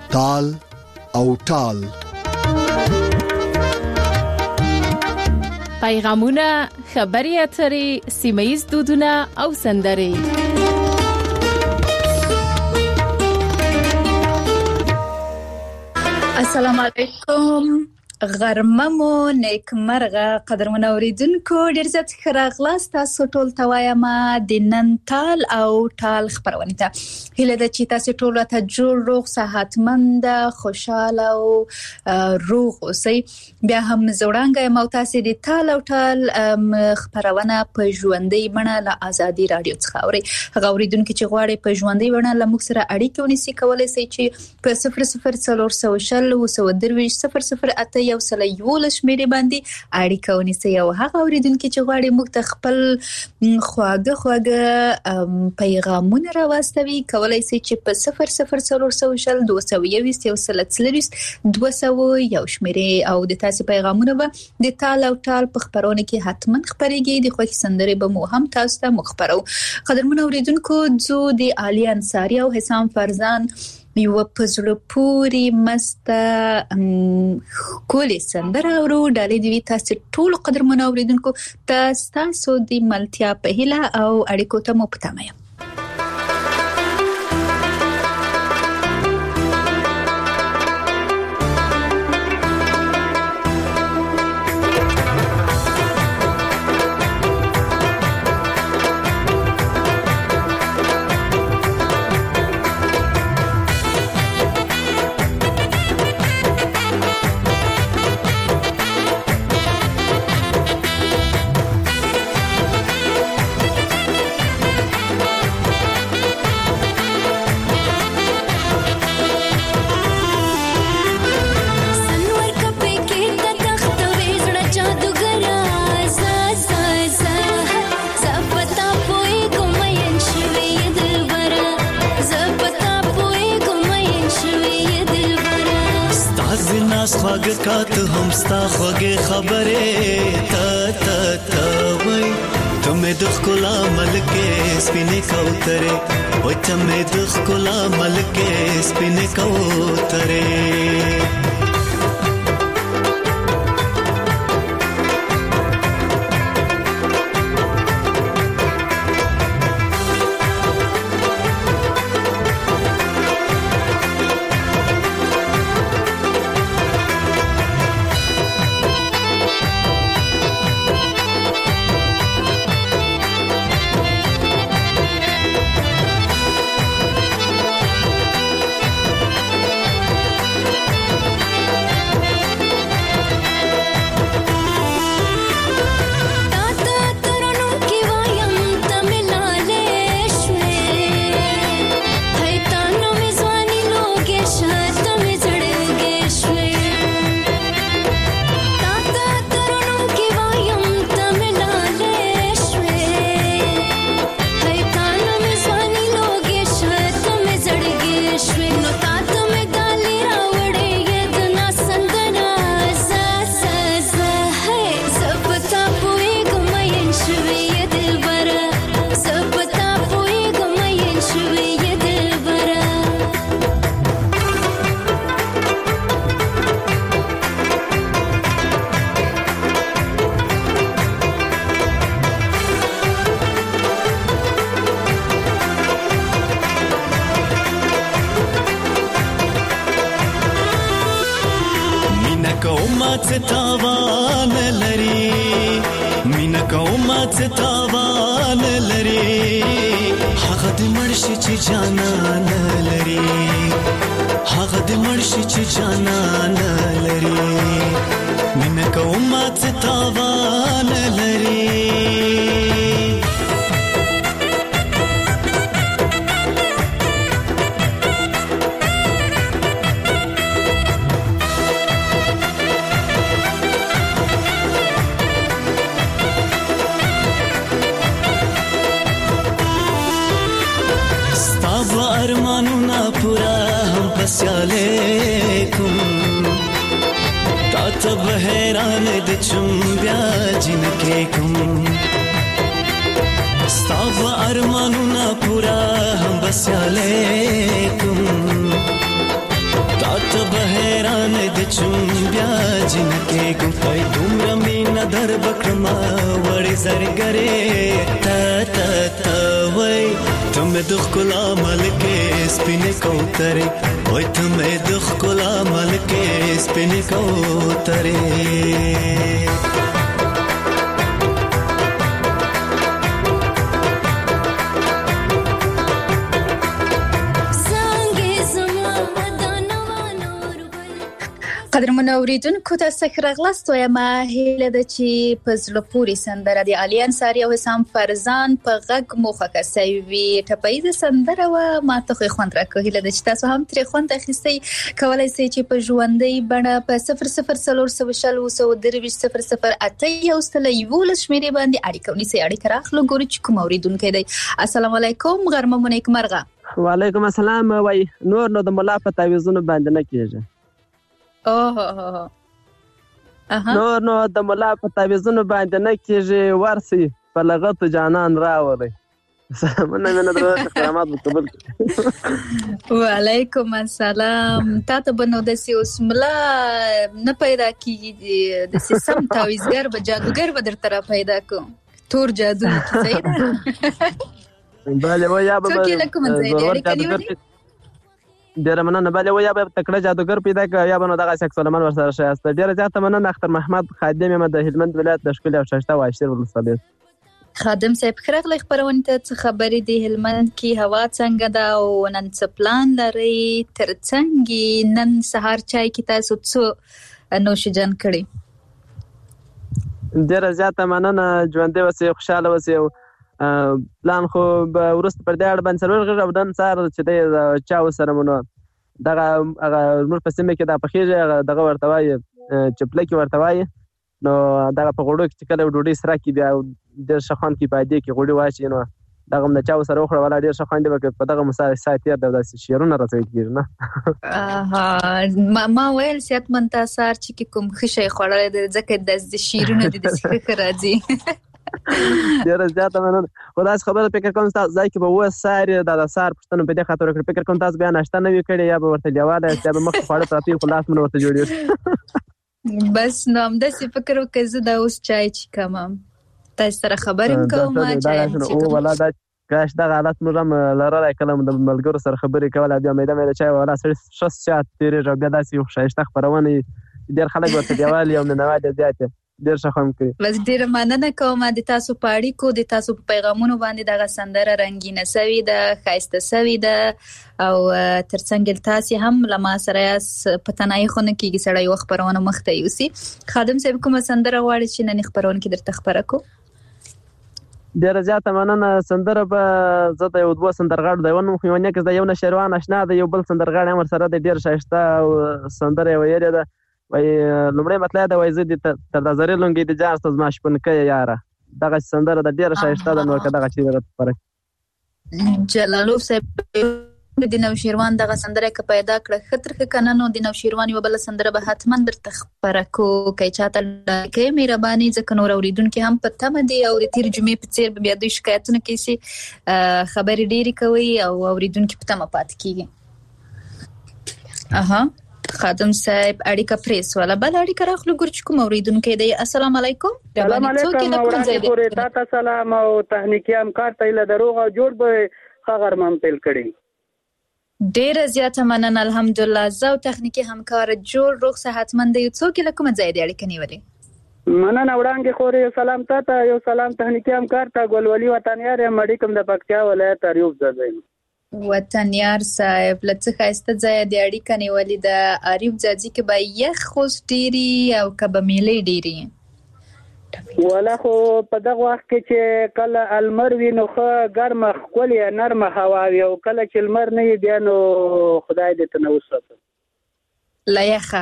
تال او ټال. پیغامونه، خبري اترې، سیمه‌یز دودونه او سندرې. السلام علیکم. غرمه مو نیکمرغه قدرمن اوریدونکو، ډیر زیات ښه راغلاست. تاسو ټول ته وایم د نن تال او ټال خبرونه ته هیله ده چې تاسو ټول ته جوړ روغ صحتمند خوشاله او روغ اوسئ. بیا هم زوړانګه مو تاسو د تال او ټال خبرونه په ژوندۍ بڼه له ازادي رادیو څخه اوري. هغه اوریدونکو چې غواړي په ژوندۍ بڼه له موږ سره اړیکه ونیسي، کولای شي چې په 0040 یو سل یو شمیرې باندې اړیکه ونیسي. او هغه اوریدونکو چې غواړي موږ ته خپل خواږه پیغامونه راوستوي، کولای شي چې په 0040 222 یو سل 200 یو شمیرې او د تاسو پیغامونه به د تال او ټال په خبرونه کې حتما خبريږي. د خوښ سندرې به مو هم تاسو ته مخبرو. قدرمن اوریدونکو، زو د علي انصاری او حسام فرزان یو پزړه پوری مسته کولی سندره ورو ډالې دی. تاسو ټول قدرمن اوریدونکو تاسو د ملتیا په هیله او اړیکو ته مو پتایم. خواږه هم ستا خوږه خبره تا وای ته مې د ښکلا ملکه سپینې کوتره، وای ته مې د ښکلا ملکه سپینې کوتره. तब हैरान د چومبیا جن کې کوم ستاب ارمانونه پورا هم بس علیکم زمانه د چون بیا جنکه ګوي دومره مینا در بکرما وړي زرګره تا تا تا وای تم د خلا ملکه سپینه کوتره وای تم د خلا ملکه سپینه کوتره قدرمن اوریدونکو تاسو ښه راغلاست. وایم هیله ده چې په زړه پورې سندره د علي انصاري او حسام فرزان په غږ مو خوښه شوې ټپیزه سندره و ما ته خو خوند راکړ. هیله ده چې تاسو هم ترې خوند اخیستی. کولای شئ چې په ژوندۍ بڼه په 00400008 شمیرې باندې اړیکه ونیسئ. اړیکه راخلو ګورو چې کوم اوریدونکی دی. السلام علیکم، غرمه مو نیکمرغه. وعلیکم السلام. وای نور نو د ملا په تعویذونو باندې نه کیږي. نو د ملا په تعویذونو باندې نه کیږي. ورسي په لغت جانان راوړي. مننه درته کرامات قبول. وعلیکم السلام. تاسو بنو د اوس ملا نه پیدا کیږي د سم تعویذګر به جادوګر به درته پیدا کوم. تور جادو کی صحیح ده. بله و یا به ډیره مننه. بله و یا به تکړه جادوګر پیدا کړ یا به نو دغه شخص سلمان ورسره شایسته. ډیره زیاته مننه. اختر محمد خادم یم د هلمند ولایت د شکل او شاشته و اشتر ولسمه. خادم صاحب خرغله خبرونه ته خبرې دی هلمند کې هوا څنګه ده او نن څه پلان لري؟ ترڅنګ نن سهار چای کې تاسو څه نوشجان کړی؟ ډیره زیاته مننه. ژوندې اوسئ، خوشاله اوسئ. پلان خو به وروسته پر دې اړه باندې څلور غږ او دن سهار چې دی چا وسره مونږ دغه هغه موږ په سیمه کې دا پخېږي دغه ورته وایي چپلکې ورته وایي. نو دغه په غوړو کې چې کله ډوډۍ سره کې بیا ډېر ښه خوند کوي. په دې کې غوړي واچوي نو دغه هم د چا وسره وخوړه ولا ډېر ښه خوند دی. په دغه ساعت تېر دی داسې شعرونه راته ویل کېږي نه. ما ویل صحتمند تا سهار چې کوم ښه شی خوړلی دی ځکه داسې شعرونه دي داسې ښه راځي. ډیره زیاته مننه. خو داسې خبره فکر کوم تاسو ځای کې به وساري د سهار پوښتنه په دې خاطر وکړئ. فکر کوم تاسو بیا ناشته نه وي کړې یا به ورته لیواله یا به مخکې خواړه پراته وي خو لاس مو نه ورته جوړېږي. بس نو همداسې فکر وکړئ زه دا اوس چای چښم تاسو سره خبرې هم کوم. ولا دا کاش دغه حالت موږ هم لرلی کله د ملګرو سره خبرې کول بیا میده میده چای ولا سړي ښه ساعت تېرېږي او بیا داسې یو ښایسته خپرونه ډېر خلک ورته دیوال یو مینهوال یې زیات ډېر ښه خوند کوي. بس ډېره مننه کوم د تاسو په اړیکو د تاسو په پیغامونو باندې دغه سندره رنګینه سوې ده، ښایسته سوې ده او ترڅنګ تاسو هم له ما سره په تنهایي خونه کېږي سړی یوه خپرونه مخته یوسي. خادم صاحب کومه سندره غواړي چې نن خپرونه کې درته خپره کړو؟ ډېره زیاته مننه. سندره به زه د یو دوه سندرغاړو د یو نوم خو یو نیکس د یو نشیروان اشنا د یو بل سندرغاړی هم ورسره د ډېر ښایسته او سندره یې ویلې ده. وای لومړی مطلب دا وای زه د تر نظر لونګي د جان ستاسو ما شپنکه یاره دغه سندره د ډیره شایسته ده. نو کدا غچې درته فرق جلالو صاحب د نوشیروان دغه سندره که پیدا کړه خطر کنه نو د نوشیروان یو بل سندره به حتما درته خبره کو کوي چاته کې مهرباني ځکه نور اوریدونکو هم په تمه دي او د تیر جمعې په څیر بیا د شکایتونو کې سي خبرې ډېری کوي او اوریدونکو په تمه پات کیږي. خادم صاحب اړیکه پریس ولا بل اړیکه راخلو ګورچ کوم اوریدونکو دی. السلام علیکم. السلام علیکم اورانه تاسو سلام او تخنیکی همکار ته له دروغ او جوړ به خبرمن تل کړي. ډیره زیاته مننه. الحمدلله زو تخنیکی همکار جوړ روغ صحتمند یو څوک له کوم ځای دی اړیکه نیولې؟ مننه وړاندې خوري. سلام ته یو سلام تخنیکی همکار ته ګلولي وطنیار مړی کوم د پکتیا ولایت اریوب ځای. وطنیار صاحب لڅ خاسته ځای دی اړیکه نیولې د اریوب ځای کې به یخ خوش ډيري او کبه میلې ډيري ولا خو په دغه وخت کې چې کله المر وینو خو ګرمه خولي نرمه هوا وي او کله چې المر نه بیا نو خدای دې ته نو وساتي لا یخه.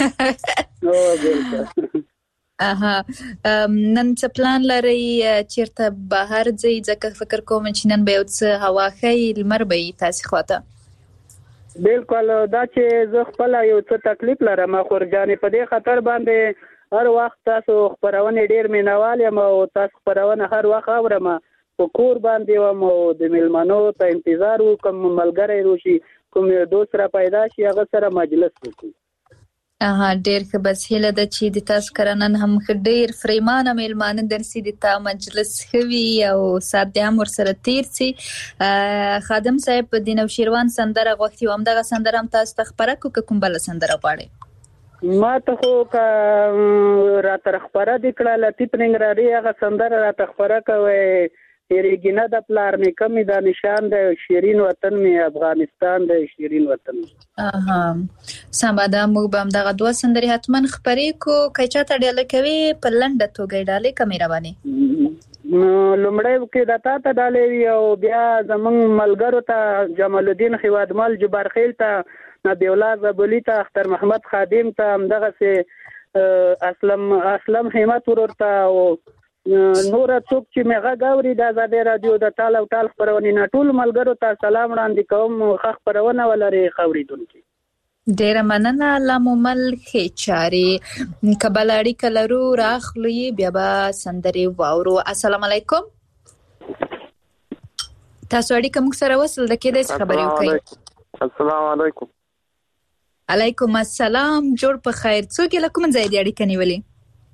نن څه پلان لري چیرته بهر ځئ؟ ځکه فکر کوم چې نن به یو څه هوا ښه لمر به تاسو خواته. بالکل دا چې زه خپل یو څه تکلیف لرم خورجانې په دې خاطر باندې هر وخت تاسو خبرونه ډیر مینوال یم او تاسو خبرونه هر وخت اورم په کور باندې وم او د ملمنو ته انتظار وکم ملګری روشي کوم دوست را پیدا شي هغه سره مجلس وکړو. ډیر ښه. بس هیله ده چې د تاسو کرنن هم ډیر فریمانه میلمانه درسي د تا مجلس خوي او سات دې هم ورسره تیر سي. خادم صاحب د نوشیروان سندره غوښتي او همدغه سندره هم تاسو ته خبره کوم بل سندره غواړي؟ ما ته خو را تر خبره د کړه لطیف ننګرهاري هغه سندره را تر خبره کوي هریګینه د پلار می کمی د نشان د شیرین وطن می افغانستان د شیرین وطن. سماده موږ به هم دغه دوه سندرې حتما خبرې کو. که چاته ډاله کوي په لنډه توګه ډالې کمې روانې لومړی کې د تا ته ډالې وي او بیا زمونږ ملګرو ته جمال الدین خوادمل جبارخیل ته نبی الله زبولی ته اختر محمد خادم ته همدغه اسلم همت ورور ته او نور څوک چې مغه غاوري د آزادۍ رادیو د ټال او ټال خبرونه نه ټول ملګرو ته سلام وړاندې کوم. خو خبرونه ولري خوریدونکي ډیره مننه. لامل خېچاري کبل اړیکه لرو راخلي بیا به سندرې واورو. السلام علیکم. تاسو اړیکه موږ سره وصل د کېدې خبرې وکړئ. السلام علیکم. علیکم السلام. جوړ په خیر. څوک له کوم ځای دی اړیکه نیولې؟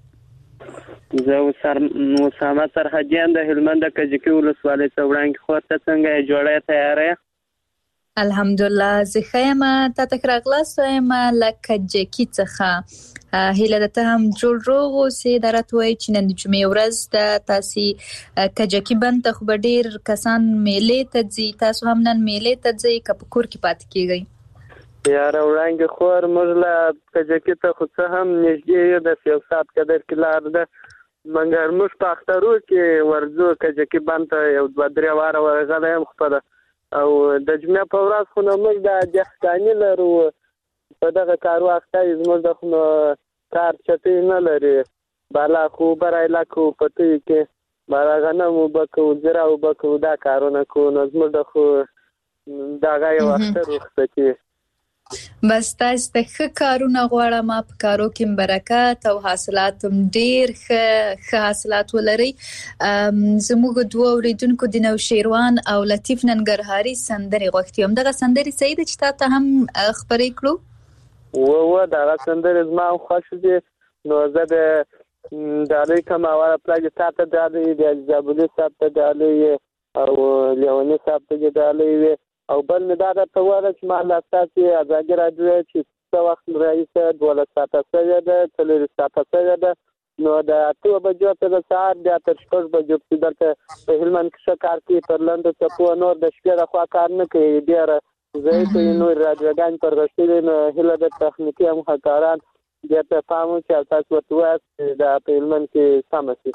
زه اسامه سرحدیان د هلمند کجکی ولسوالۍ څخه وړاندې خو ته څنګه جوړه تیارې؟ الحمدلله زه خیمه تا تکراغلاس یم لکه جکی څخه هیله ده ته هم جوړ روغ اوسې. درته وایي چې نن د جمعې ورځ ده تاسې کجکی بند ته خو به ډېر کسان میلې ته ځي. تاسو هم نن میلې ته ځئ که په کور کې پاتې کېږئ؟ یاره وړاندې خور موږ له کجکي ته خو څه هم نږدې د 1 ساعت قدر کې لار ده مګر موږ په اخترو کې ورځو کجکي بند ته یو 2-3 واره ورغلی یم خو او د جمعې په ورځ خو نو موږ د دهقاني لرو په دغه کارو اخته یو زموږ د خو کار چټۍ نه لري بالا خو برای لکو پټۍ کې بالا غنم وبکو زرا وبکو دا کارونه کو نو زموږ د خو دغه یو اختر وخته کې بس تاسو ته ښه کارونه غواړم په کارو کې برکت او حاصلات هم ډیر ښه حاصلات ولري. زموږ دوه اوریدونکو د نوشیروان او لطیف ننګرهاري سندرې غوښتي هم دغه سندرې صحیح ده چې تاسو هم خبرې کړو؟ و دغه سندرې زما خوښ دي نو زه د ډالۍ کوم اوله پلاګ تاسو ته ډالۍ د زابلي صاحب ته ډالۍ او لیونی صاحب ته ډالۍ او بل مې دا درته وویل چې ما له ستاسې ازادي راډیو چې څه وخت راهیسې 12 ساعته شوې ده 4 ساعته شوې ده نو د 8 بجو ته د سهار بیا تر 6 بجو پورې دلته په هلمند کې ښه کار کوي پر لنډو څپو نور د شپې لخوا کار نه کوي ډېره ضعیفه یې نور راډیوګانې پر غښتلي نو هیله ده تخنیکي همکاران دې ته پام وکړي او تاسو ورته ووایاست چې دا په هلمند کې سمه شي.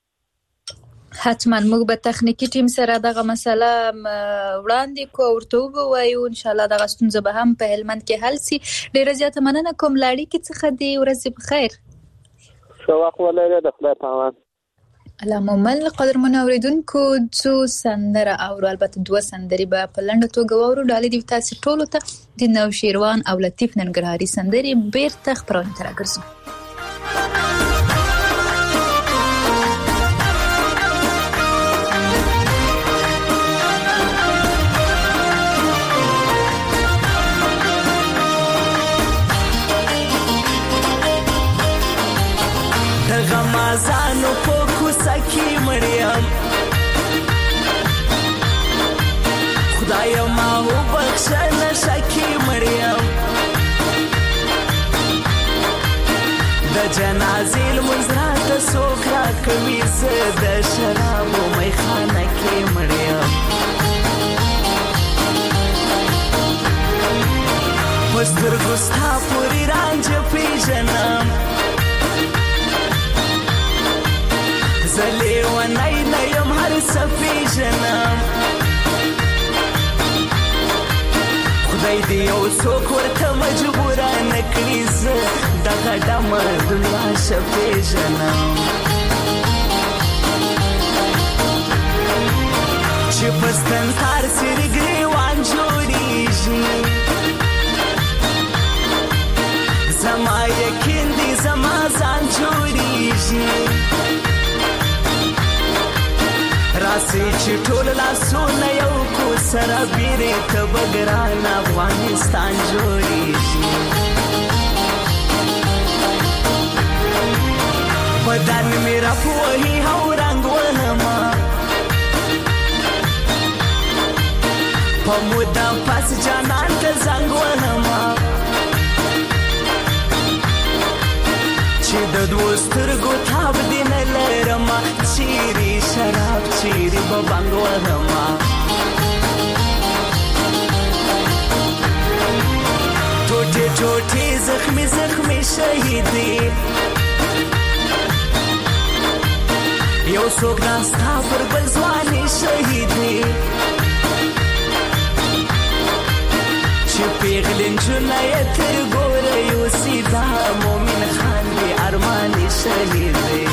حتما موږ به تخنیکی ټیم سره دغه مسله وړاندې کو ورته ووایو ان شاء الله دغه ستونزه به هم په هلمند کې حل سي. ډیره زیاته مننه کوم لاړی کې څخه دی ورځ په خیر. ښه وخت ولرئ د خدای په امان. علامه قدرمن اوریدونکو څو سندره او البته دوه سندرې به په لنډه توګه واورو. ډالۍ دی تاسو ټولو ته د نوشیروان او لطیف ننګرهاري سندرې بیرته خپرونه ته راګرځو. غمازانو په کوڅه کې مړیم خدای ما وبخښه نشه کې مړیم د جنازې لمونځ راته څوک راکوي زه د شرابو میخانه کې مړیم په سترګو ستا پورې رانجه پېژنم زلی و نای نیم هر سفی جنم خدای دی او څوک ورته مجبوره نکړي زه دغه ډمه دنیا شفی جنم چې پستن تار سر ګریوان جوړیږي زما یقین دی زما ځان جوړیږي راسي چې ټول لاسونه یو کو سره بیرې ته بګران افغانستان جوړیږي بدن میرا پوهی هاو رنگ وهما پمودم پس جانان ته زنګ وهما چې د دوسترګو تاب دین لرما چیرې شراب چیرې بنګ وهما ټوټه ټوټه زخمي زخمي شهیدې یو څوک ناستا پر بل ځواني شهیدې چې پیغلین جنای تر ګوره یو سیدا مومن خان دی ارماني شهیدې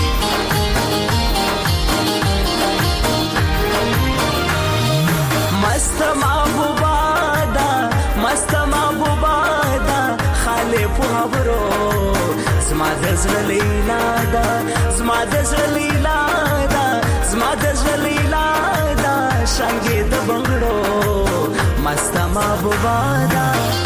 مست محبوبا دا مست محبوبا دا خاله په خبرو زما د زړه لیلا دا زما د زړه لیلا دا زما د زړه لیلا دا څنګه د بنگړو مست محبوبا دا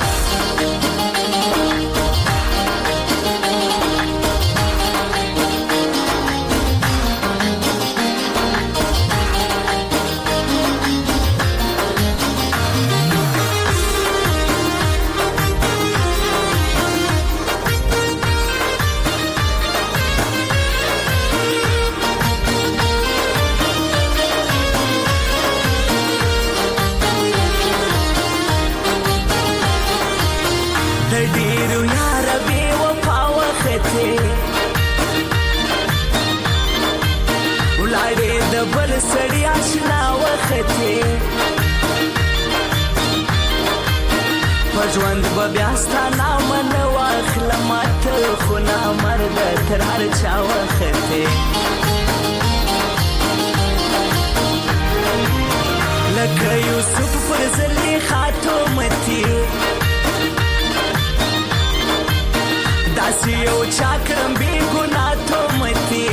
سړی آشنا وخته پژوند به بیا ستانه من واخلم ته خو نه مرد تر هر چا وخته لکه یوسف پر زلی خاتمتی داسې یو چاکرم بی ګناه تومتی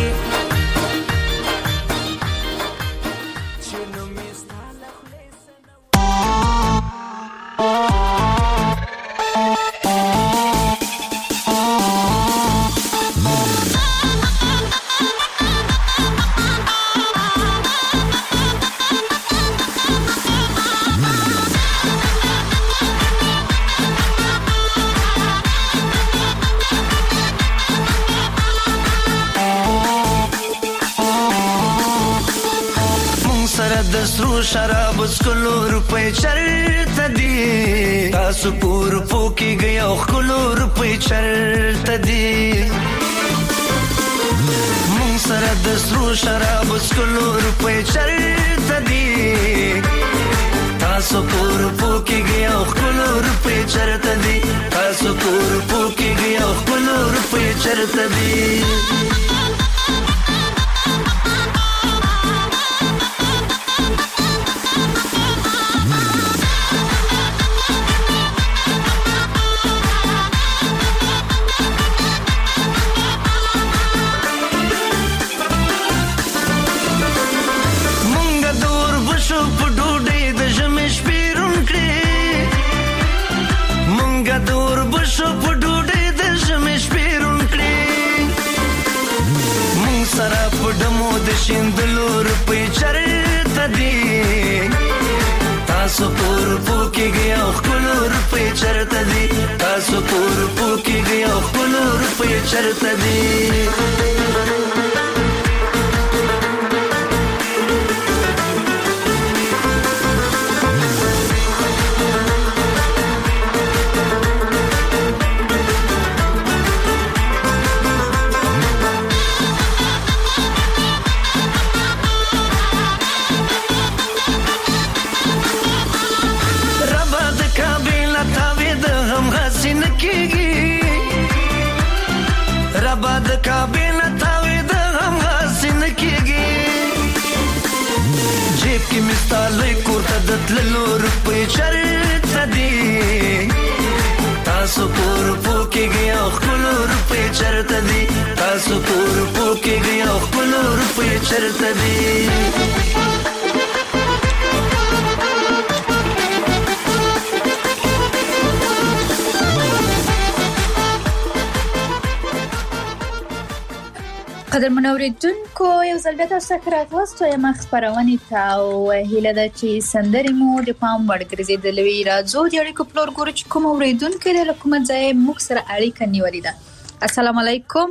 سرو شراب سکلو روپے چرته دی تاسو پور پوکی گیا خلو روپے چرته دی مون سره د سرو شراب سکلو روپے چرته دی تاسو پور پوکی گیا خلو روپے چرته دی تاسو پور پوکی گیا خلو روپے چرته دی شیندلو روپے چرته دی تاسو پور پوکی گیا خلو روپے چرته دی تاسو پور پوکی گیا خلو روپے چرته دی مستالې کوټه د تللو روپې چرته دی تاسو پور پوکی گیا خلو روپې چرته دی تاسو پور پوکی گیا خلو روپې چرته دی قدرمن اوریدونکو یو ځل بیا تاسو ته راغلاست یم خبرونې ته او هیله ده چې سندرې مو د پام وړ ګرځېدلې وي. راځو د اړیکو پلور ګورو چې کوم اوریدونکی دی له کومه ځایه موږ سره اړیکه نیولې ده. السلام علیکم.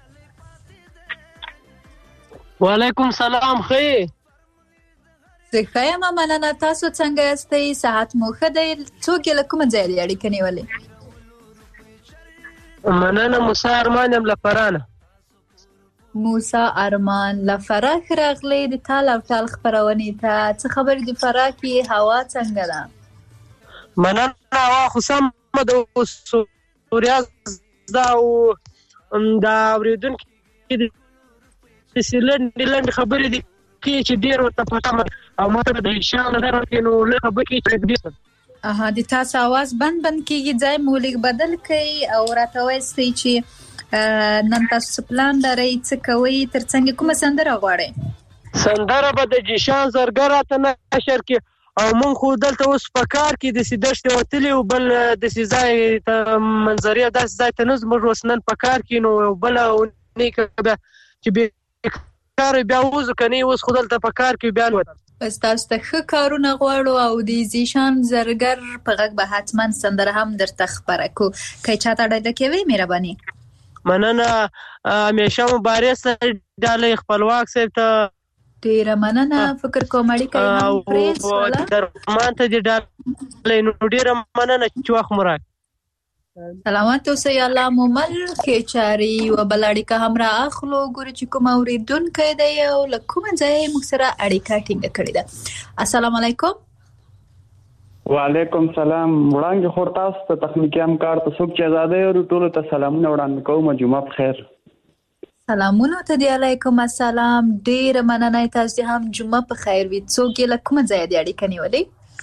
وعلیکم سلام. ښه زه ښه یم مننه. تاسو څنګه یاستئ؟ صحت مو ښه دی؟ څوک یې له کومه ځایه دی اړیکه نیولې؟ مننه. موسی ارمان یم له فرانه. موسی ارمان له فراه راغلی د تال او ټال خبرونې ته. څه خبرې د فراه کې؟ هوا څنګه ده؟ مننه. هوا خو سمه ده. اوس سوریه ده او د اورېدونکي داسې لنډې خبرې دي چې ډېر ورته پټه او ما ته د شان نظر ورکړي نو لږ خبرې کوي. د تاسو اواز بند کېږي. ځای مو لږ بدل کړئ او راته وایئ چې نن تاسو پلان لرئ، څه کوئ، ترڅنګ کومه سندره غواړئ؟ سندره به د جیشان زرګر راته نشر کړي او مونږ خو دلته اوس په کار کې داسې دښتې وتلي او بل داسې ځای ته منظرې داسې ځای ته نه زموږ اوس نن په کار کې نو بله اونۍ که بیا چې بېکار بیا وځو که نه اوس خو دلته په کار کې بیا نوت. بس تاسو ته ښه کارونه غواړو او د زیشان زرګر په غږ به حتما سندره هم درته خپره کړو. که چا ته ډاډه کوئ مهرباني. مننه. همیشه مبارز ډالۍ خپلواک صاحب ته ډېره مننه. فکر کوم اړیکه یې هم پرېښوله. درمان ته دې ډالۍ نو ډېره مننه چې وخت مو راکړ. سلامت اوسئ. الله مو مل ښې چارې. یوه بله اړیکه هم را اخلو ګورو چې کوم اورېدونکی دی او له کومه ځایه یې موږ سره اړیکه ټینګه کړې ده. السلام علیکم. وعلیکم سلام. وړاندې خور تاسو ته تخنیکي همکار ته څوک چې ازادۍ لري ټولو ته سلامونه وړاندې کوم. جمعه بخیر. سلامونه ته دی. علیکم السلام. ډېره مننه. تاسو هم جمعه په خیر وي. څوک یې له کومه ځایه دی اړیکه نیولې؟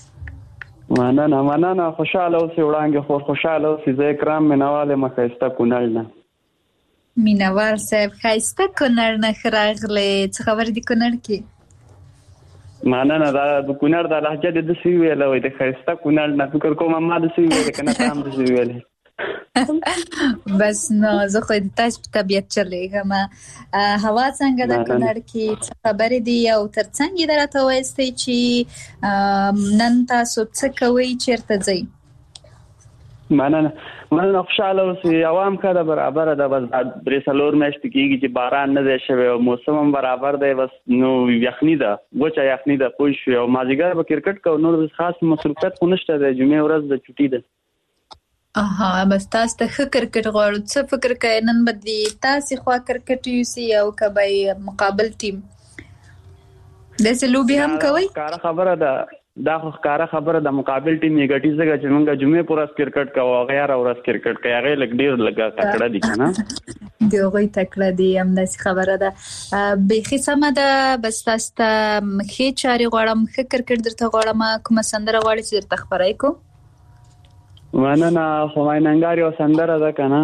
مننه. خوشحاله اوسئ وړاندې خور. خوشحاله اوسئ. زه اکرام مینوال یم ښایسته کونړ نه. مینوال صاحب ښایسته کونړ نه ښه راغلی. څه خبرې دي کونړ کې؟ مننه. دا د کونړ دا لهجه دې داسې وویله وایي د ښایسته کونړ نه. فکر کوم ما داسې وویلې که نه ته هم داسې وویلې. بس نو زه خو د تاسو په طبیعت چلېږم. هوا څنګه ده کونړ کې؟ څه خبرې دي او ترڅنګ یې راته وایستئ چې نن تاسو څه کوئ، چېرته ځئ؟ مننه. خوشحاله اوسئ. هوا هم ښه ده، برابره ده. بس 3-4 میاشتې کېږي چې باران نه دی شوی او موسم هم برابر دی. بس نو یخني ده، وچه یخني ده. پوه شوې. او مازدیګر به کرکټ کوو. نور خاص مصروفیت خو نشته دی. جمعې ورځ د چوټي ده. بس تاسو ته ښه کرکټ غواړو. څه فکر کوئ نن به د تاسې خوا کرکټ یوسي او که به مقابل ټیم؟ داسې لوبې هم کوئ؟ ښکاره خبره ده. دا خو ښکاره خبره ده. مقابل ټیم یې ګټي ځکه چې موږ جمعې په ورځ کرکټ کوو، هغه هره ورځ کرکټ کوي. هغې ډېر لږه تکړه دي که نه؟ د هغوی تکړه دي. همداسې خبره ده. بیخي سمه ده. بس تاسو ته ښې چارې غواړم، ښه کرکټ درته غواړم. کومه سندره غواړئ چې درته خپره یې کړو؟ مننه. خو مایننګار یو سندره ده که نه؟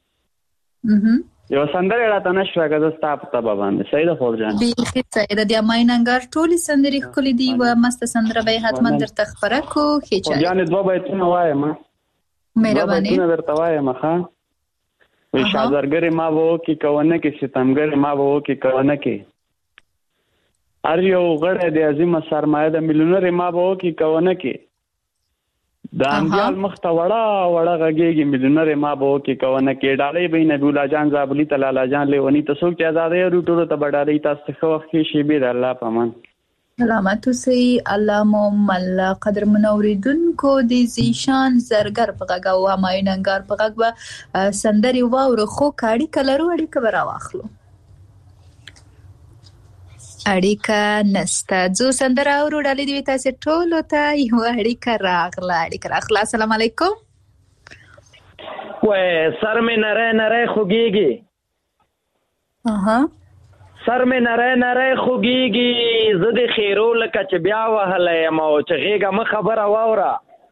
یو سندره راته نه شوه که زه ستا په طبع باندې. صحیح ده خور جان؟ بیخي صحیح ده. د مایننګار ټولې سندرې ښکلې دي. یوه مسته سندره به یې حتما درته خپره کړو. ښې چارې. خور جانې 2 بیتونه وایم. مهرباني. 2 بیتونه درته وایم. ښه وایي شازرګرې ما به وکړي که ونه کړي، ستمګرې ما به وکړي که ونه کړي. هر یو غړی د عظیمه سرمایه ده، میلیونرې ما به وکړي که ونه کړي. د انډیال مخ ته وړه غږېږي، میلیونرې ما به وکړي که ونه کړي. ډالۍ به یې نبي الله جان زابلي ته، لالا جان لیوني ته. څوک چې ازادۍ لري ټولو ته به ډالۍ. تاسو ته ښه وخت، ښې شېبې د الله په امان. سلامت اوسئ. الله مو مل. قدرمنو اورېدونکو د زیشان زرګر په غږ او همایون انګار په غږ به سندرې واورو. خو که اړیکه لرو اړیکه به راواخلو. اړیکه نسته. ځو سندره اورو. ډالۍ دې وي تاسې ټولو ته. یوه اړیکه راغله. السلام علیکم. وای سر مې نری خوږیږي. سر مې نری خوږیږي. زه د خیرو لکه چې بیا وهلی یم او چې غېږه مه خبره واوره.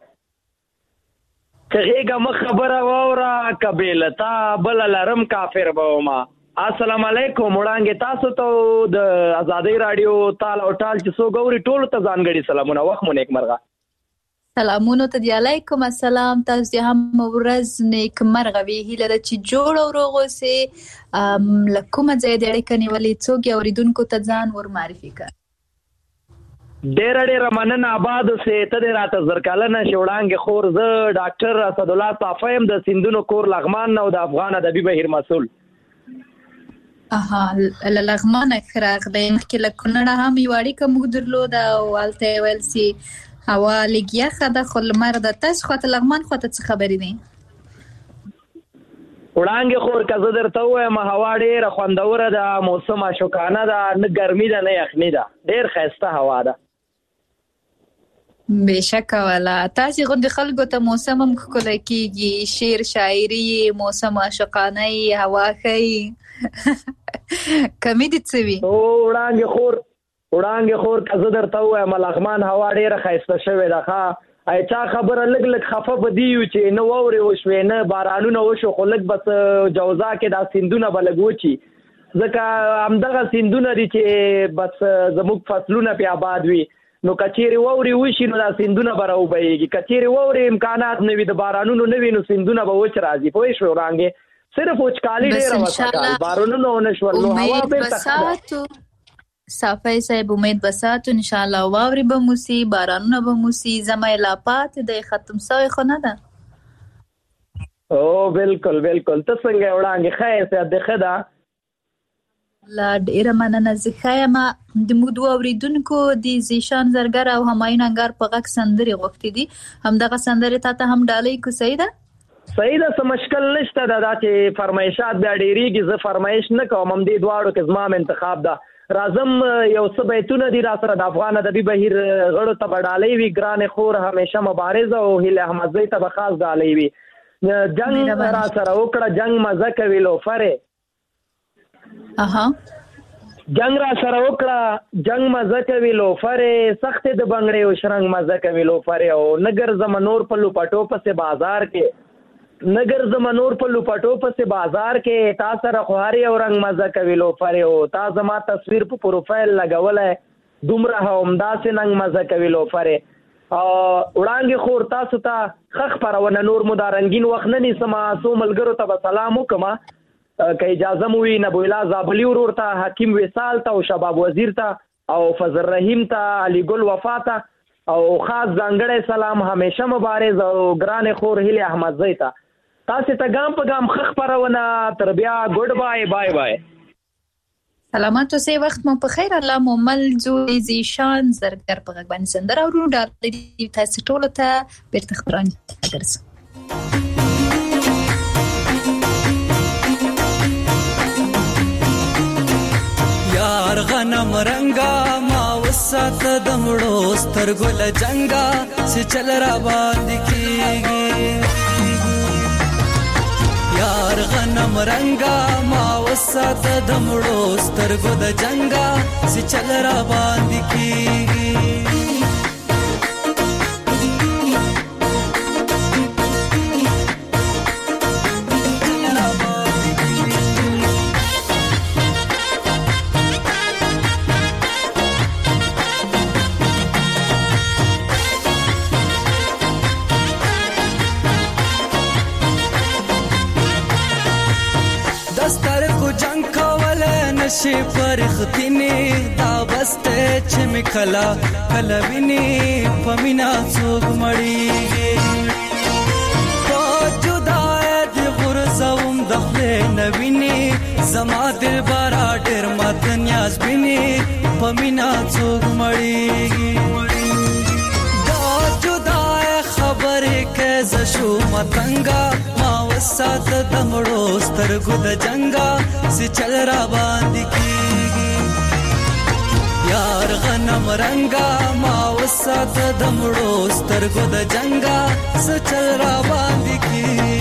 که غېږه مه خبره واوره که بې له تا بله لرم کافر به ومه. السلام علیکم. وړاندې تاسو ته د ازادۍ راډیو تال او ټال چې څوک اوري ټولو ته ځانګړي سلامونه. وخت مو نیکمرغه. سلامونو ته دی. علیکم السلام. تاسو هم ورځ نیکمرغه وي. هیله ده چې جوړ او روغ اوسئ. له کومه ځایه د اړیکه نیولې څوک یې اورېدونکو ته ځان ور معرفي کړه؟ ډېره مننه. آباد اوسئ. ته دې راته زر کلنه شې وړانګې خور. زه ډاکټر اسدالله صافی یم د سیندونو کور لغمان نه او د افغان ادبي بهیر مسؤل. له لغمانه ښه راغلی. مخکې له کونړه هم یوه اړیکه موږ درلوده او هلته یې ویل چې هوا لږ یخه ده خو لمر ده. تاسو خواته لغمان خواته څه خبرې دي؟ وړانګې خور که زه درته ووایم هوا ډېره خوندوره ده، موسم عاشقانه ده، نه ګرمي ده نه یخني ده، ډېر ښایسته هوا ده. بېشکه والا. تاسې غوندې خلکو ته موسم هم ښکلی کېږي، شعر شاعري موسم عاشقانه هوا ښایي. کمې دې څه وي؟ وړانګې خور که زه درته ووایم لغمان هوا ډېره ښایسته شوې ده. ښه چا خبره لږ خفه به دي یو چې نه واورې وشوې نه بارانونه وشو، خو لږ بس جوزا کې دا سیندونه به لږ وچي، ځکه همدغه سیندونه دي چې بس زموږ فصلونه پې آباد وي. نو که چیرې واورې وشي نو دا سیندونه به راوبهیږي. که چیرې واورې امکانات نه وي د بارانونو نه وي نو سیندونه به وچ راځي. پوه شوې وړانګې؟ صرف وچکالي ډېره وه سږکال، بارانونه ونه شول نو هوا بېرته صافی صاحب امید بساتو انشاءالله. واورې به موسي، بارانونه به موسي، زمای لا پاتې دی، ختم سوی خو نه ده. بالکل بالکل. ته څنګه یې وړانګې؟ ښه یې؟ صحت دې ښه ده؟ لا ډېره مننه. زه ښه یم. د موږ دوه اورېدونکو د زیشان زرګر او همایون انګار په غږ سندرې غوښتې دي. همدغه سندرې تا ته هم ډالۍ کو. صحیح ده؟ صحیح ده، څه مشکل نشته ده. دا چې فرمایشات بیا ډېرېږي زه فرمایش نه کوم، همدې دواړو کې زما هم انتخاب ده. راځم یو څه بیتونه دي را سره د افغان ادبي بهیر غړو ته به ډالۍ وي. ګرانې خور همیشه مبارزه او هیله احمدزۍ ته به خاص ډالۍ وي. جنګ را سره وکړه جنګ مزه کوي لوفرې. جنگ را سره وکړه جنگ مزه کوي لوفرې، سختې د بنګړې او شرنګ مزه کوي لوفرې. او نګر زمنور په لوپټو پسې بازار کې، نګر زمنور په لوپټو پسې بازار کې، تا سره خو هر یو رنګ مزه کوي لوفرې. او تا زما تصویر په پروفایل لګولی دومره همداسې ننګ مزه کوي لوفرې. وړانګې خور تاسو ته ښه خپرونه. نور مو دا رنګین وخت نه نیسم، څو ملګرو ته به سلام وکړم که اجازه مو وي. نبوالله زابلي ورور ته، حکیم وصال ته او شباب وزیر ته او فضل رحیم ته، علي ګل وفا ته او خاص ځانګړی سلام همیشه مبارز او ګرانې خور هیلې احمدزۍ ته. تاسې ته ګام په ګام ښه خپرونه. تر بیا ګډ بای. بای بای. سلامات اوسئ. وخت مو په خیر. الله مو مل جو. زیشان زرګر په غږ باندې سندره اورو. ډالۍ تاسې ټولو ته بېرته خپرونه درځو. یار غنم رنگا ما وسات دمړو سترګو لجنګا چې چل را باندې کیږي. یار غنم رنگا ما وسات دمړو سترګو د جنگا چې چل را باندې کیږي. نشي فرختني دا بسته چې مکلا کلویني پمینا څوک مړیږي. په جدای د غرزوم دخله نویني زما دل بارا ډېر مات نیاز بیني پمینا څوک مړیږي. دا جدای خبرې کې زشو متنګا ما وسات دمړو سترګو د جنگا سی چل را باندې کیږي. یار غنم رنگا ما وسات دمړو سترګو د جنگا سی چل را باندې کیږي.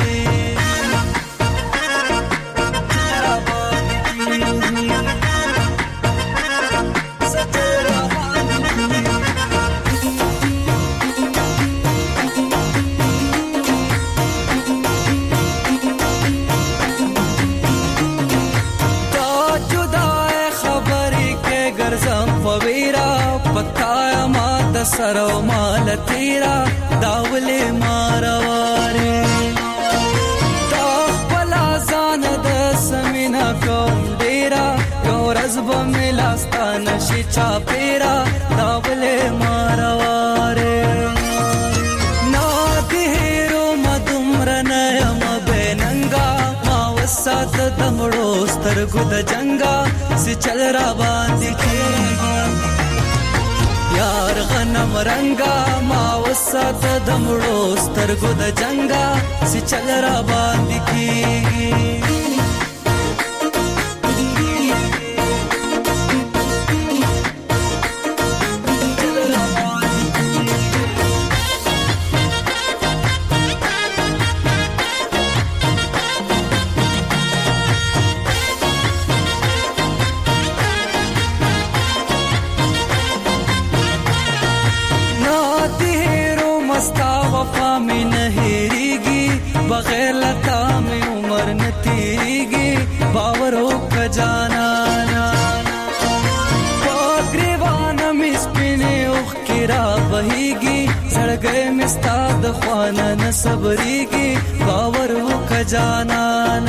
سرو مال تیرا داولې ماروارې دا خپل ځان د سمینا کوم ډیرا یو ورځ به مې لاستا نشي چاپیرا داولې ماروارې نا دې هیرو مدمر نه یم بننګا ما وسات د مړو سترګو د جنگا سي چل را باندې کېږي یار غنم رنگا ما وسات د مړو سترګو د جنگا سي چل را باندې کېږي बगैर लता में उम्र न तीरेगी बावर हो खजाना पागरीवाना मिस्पिने उख किरा बहेगी सड़ गए मिस्ताद ख्वाना न सबरेगी बावर हो खजाना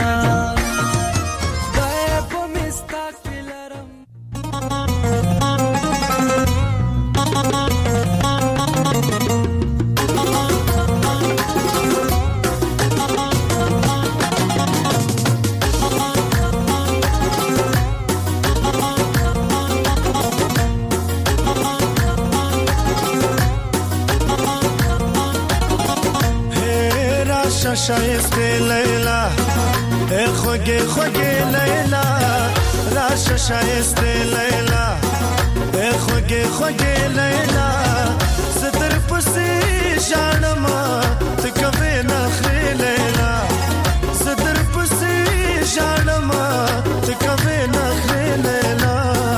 شایسته لیلا ای خوگه خوگه لیلا راش شایسته لیلا ای خوگه خوگه لیلا زدر پسی جانما تکوی نخری لیلا زدر پسی جانما تکوی نخری لیلا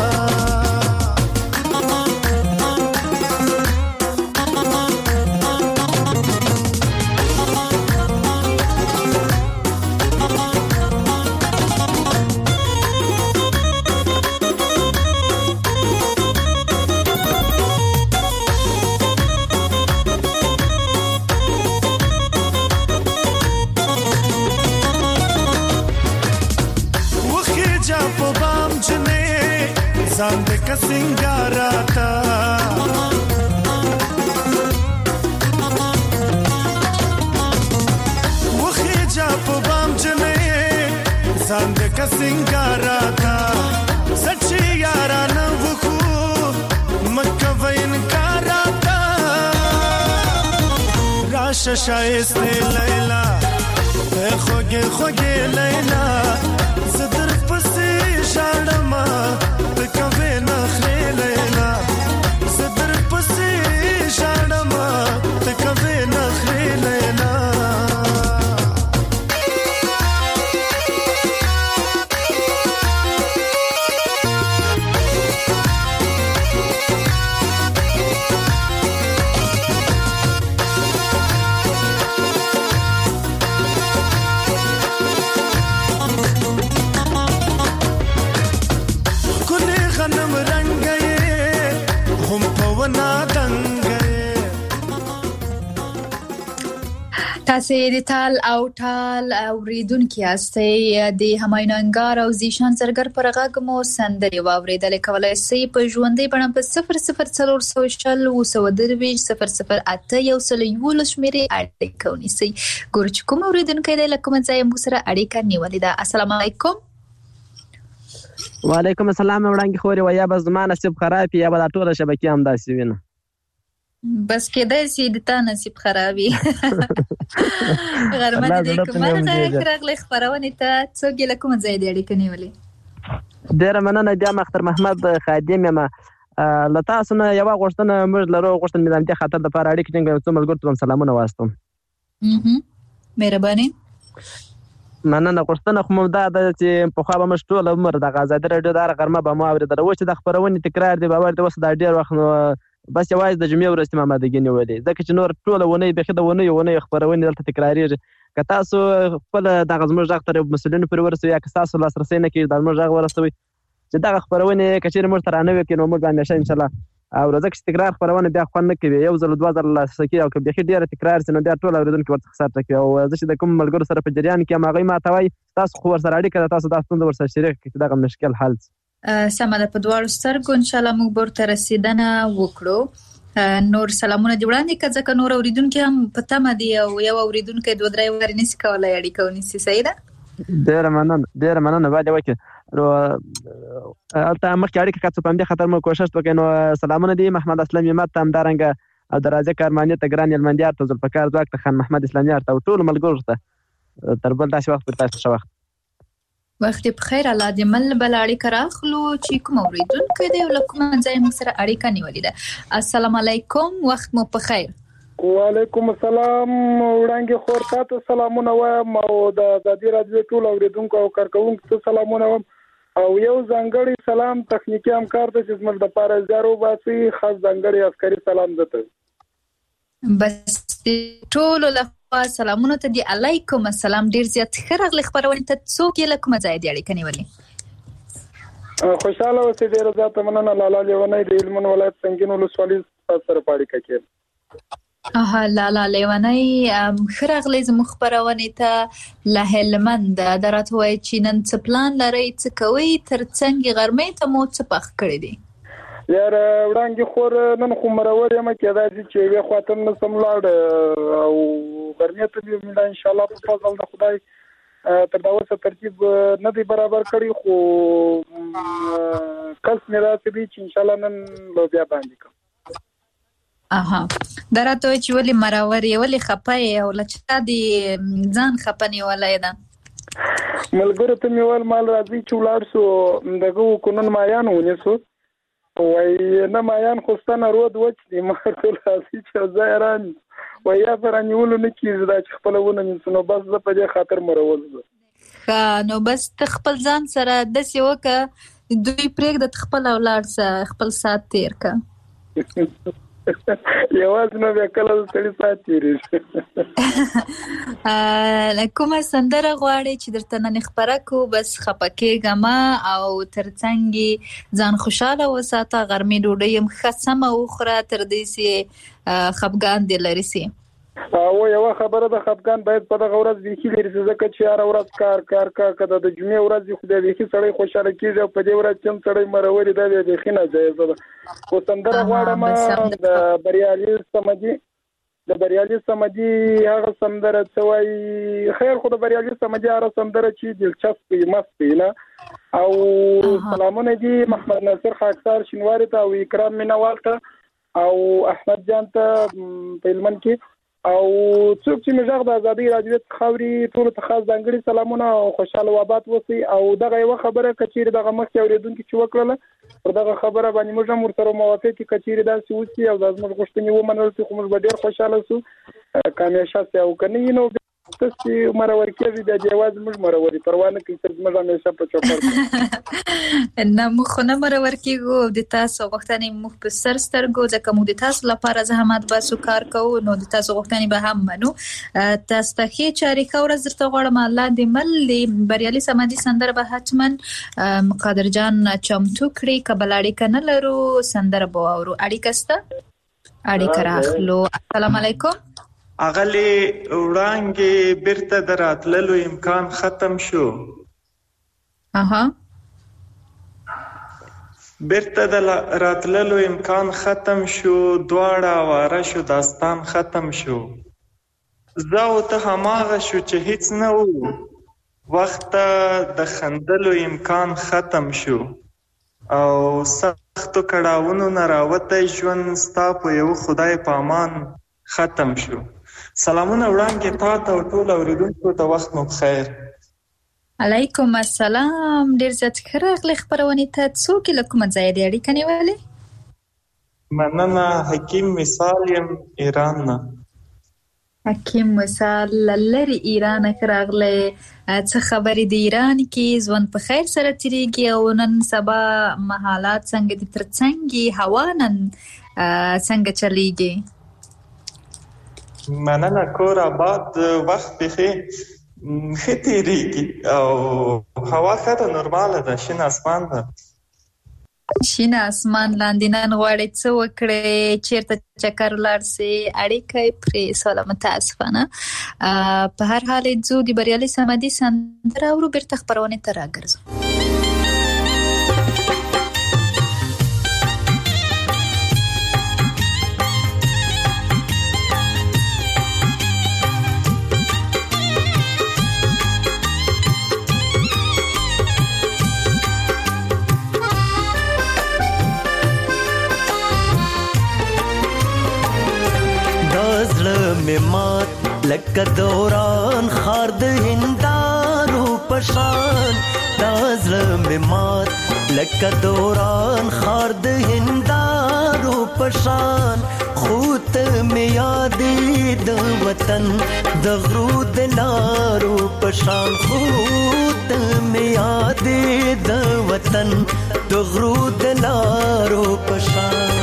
زند کا سنگاراتا وخی جا په بام جنې زند کا سنگاراتا سچي یارانه وکو مکه وین کاراتا راش شایسته لیلا خوږه خوږه لیلا زدر پسې شړما تکوي نخري لیلا زدر پسې شړما تکوي نخري لیلا تاسو د تال او ټال اوریدونکو یاستئ د همایون انګار او زیشان زرګر پر غږ مو سندري واوریدل کولای شئ په ژوندۍ بڼه په 00400 0081 شمیرې اړیکه ونیسئ ګورچ کوم اوریدونکو د لکه ځای مو سره اړیکه نیولې ده السلام علیکم وعلیکم السلام وړاندې خوري ویا بس زما نصیب خراب یا به ټوله شبکې هم داسې وینه بس کېدای شي د تا نصیب خرابي غرمه دې کومه راغله خبرونه ته څوک له کوم ځای دی اړیکه نیولې ډېر مننه بیا مختر محمد خادم یم لتا سونه یو غوښتنه موږ لرو غوښتنه مې د خاطر د پاره اړیکه څنګه څو ملګرو ته سلامونه واستم مهرباني مننه غوښتنه خو مو دا چې په خو به مشټول عمر د غزاده رادیو د غرمه به مو اورېدل و چې د خبرونه تکرار دی باور دی وسه د ډېر وخت بس یوازې د جمعې ورځې مامادګي نیولې ځکه چې نور ټوله ونې بخې د ونې خبرونه دلته تکراریږي که تاسو خپل دغه زموږ غږ تر مسؤلینو پورې ورسوي یا که تاسو لاسرسی نه کړئ د زموږ غږ ورسوي چې دغه خبرونه کچېرې موږ ته رانه وي نو موږ به همیشه انشاءالله او راځه چې تکرار خپرونه بیا خوند نه کوي، یو ځل دوه ځل لاسکی او که بیخي ډیره تکرار سي نو بیا ټول اوریدونکي ورته خسار ټکوي. او زه چې د کوم ملګرو سره په جریان کې یم هغوی ماته وایي تاسو خو ورسره اړیکه ده، تاسو دا ستونزه ورسره شریک کړئ چې دغه مشکل حل شي. سمه ده، په دواړو سترګو انشاءالله موږ به ورته رسیدنه وکړو. نور سلامونه دې وړاندې کړه ځکه نور اوریدونکي هم په تمه دي او یو اوریدونکی 2-3 وارې نشي کولی اړیکه ونیسي. صحیح ده؟ ډېره مننه باید وکړي. نو هلته مخکې اړیکه که څه په همدې خاطر مو کوشش وکړئ. نو سلامونه دي محمد اسلم همت ته، همدارنګه او د راځه کارماني ته، ګران هلمندیار ته، ذوالفقار ځواک ته، خان محمد اسلامیار ته او ټولو ملګرو ته تر بل داسې وخت پورې تاسو ښه وخت. وخت دې په خیر. الله دې مل بل اړیکه راخلو چې کوم اوریدونکی دی او له کومه ځای موږ سره اړیکه نیولې ده. السلام علیکم، وخت مو په خیر. وعلیکم السلام. وړاندې خور تاسو سلامونه وایم او د ازادي راډیو ټول اوریدونکو او کارکونکو ته سلامونه وایم او یو ځانګړی سلام تخنیکی همکار ته چې زموږ لپاره زارو باسي، خاص ځانګړی عسکري سلام درته. بس ټول له سلامونه ته دی. علیکم السلام. ډیر زیات ښه راغلی خبرونه ته. څوک یې له کومه ځای دی اړیکه نیولې؟ خوشاله اوسئ. ډیره زیاته مننه. لالا لیونی د هلمند ولایت سنګین ولسوالۍ سره په اړیکه کې. لالا لیونی ښه راغلی زموږ خپرونې ته له هلمند. دا راته وایي چې نن څه پلان لرئ، څه کوئ، تر څنګ غرمې ته مو څه پخ کړی دی؟ یاره وړاندې خور نن خو مرور یم، کېدای شي چې یوې خوا ته نشم لاړ او غرمې ته به مې انشاءالله په فضل د خدای تر دا اوسه ترتیب نه دی برابر کړی، خو کس مې راسې دی چې انشاءالله نن لوبیا باندې کوم. دا راته وایي چې ولې مرور یې، ولې خفه یې او له چا دې ځان خفه نیولی ده؟ ملګرو ته مې ویل مال راځي چې ولاړ شو دغه وکړو، نن مایان ونیسو. وایي نه مایان خو ستنه رود وچ دي، ما ټول راځي چې ځای ران وایي یا به رانیولو نه کېږي دا چې خپله ونه نیسو. نو بس زه په دې خاطر مرول زه. ښه نو بس ته خپل ځان سره داسې وکړه دوی پرېږده، ته خپله ولاړ شه، خپل ساعت تېر کړه. یوازې نو بیا کله سړي ساعت تېرېږي. کومه سندره غواړې چې درته نن خپره کړو؟ بس خفه کېږه مه او تر څنګ ځان خوشحاله وساته، غرمې ډوډۍ هم ښه سمه وخوره تر دې چې خفګان دې لرې سي. او یوه خبره ده، خفګان باید په دغه ورځ بیخي لرې سي، ځکه چې هره ورځ کار که د جمعې ورځ وي خو بیا بیخي سړی خوشحاله کېږي او په دې ورځ چې هم سړی مرور دا بیا بیخي ناجایزه ده. خو سندره غواړم د بریالي صمدي هغه سندره څه وایي، خیر خو د بریالي صمدي هغه سندره چې دلچسپ وي، مست وي نه. او سلامونه دي محمد ناصر خاکسار شینواري ته او اکرام مینوال ته او احمد جان ته په هلمند کې او څوک چې مې غږ د ازادۍ راډیو خاوري ټولو ته خاص ځانګړي سلامونه او خوشاله و آباد اوسئ. او دغه یوه خبره که چیرې دغه مخکې اورېدونکي چې وکړله پر دغه خبره باندې موږ هم ورسره موافق یو، که چیرې داسې وشي او دا زموږ غوښتنې ومنل شي خو موږ به ډېر خوشحاله شو، کامیشه شي. او که نه وي نو تاسې مرور کېږي بیا دې یوازې موږ مروري پروا نه کوي، تر موږ همیشه په چوپړ کې نه موږ خو نه مرور کېږو او د تاسو غوښتنې موږ په سر سترګو، ځکه موږ د تاسو لپاره زحمت باسو، کار کوو، نو د تاسو غوښتنې به هم منو. تاسو ته ښې چارې ښه ورځ درته غواړم. الله دې مل د بریالي صمدي سندره به حتما قادر جان چمتو کړي. که بل اړیکه نه لرو سندره به واورو. اړیکه شته؟ اړیکه راخلو. السلام علیکم. اغلی وړانګې بیرته د راتللو امکان ختم شو. بیرته د راتللو امکان ختم شو، دواړه واره شو، داستان ختم شو. زه او ته هماغه شو چې هیڅ نه وو، وخت د خندلو امکان ختم شو او سختو کړاوونو نه راوتی ژوند ستا په یو خدای په امان ختم شو. سلامونه وړاندې تا ته او ټول اوریدونکو ته، وخت مو بخیر. علیکم السلام. ډیر زیات ښه راغلی خپرونې ته. څوک له کومه ځایه دی اړیکه نیولې؟ مننه. حکیم مثال یم ایران نه. حکیم مثال لري ایران ښه راغلی. څه خبرې د ایران کې؟ ژوند په خیر سره تیریږي او نن سبا حالات څنګه دي؟ تر څنګ هوا نن څنګه چلیږي؟ مننه. کور آباد، وخت بخیر، ښه تیریږي او هوا ښه ده، نورماله ده، شین اسمان ده. شین اسمان لاندې نن غواړي څه وکړي، چیرته چکر لاړ سي، اړیکه پرې سوله. متاسفانه په هر حال ځو د بریالي سمدي سندره او بیرته خبرونه ته راګرځو. مات لکه دوران خار د هندارو پشان، دازله می مات لکه دوران خار د هندارو پشان، خوت می یادې د وطن د غرو د لارو پشان، خوت می یادې د وطن د غرو د لارو پشان.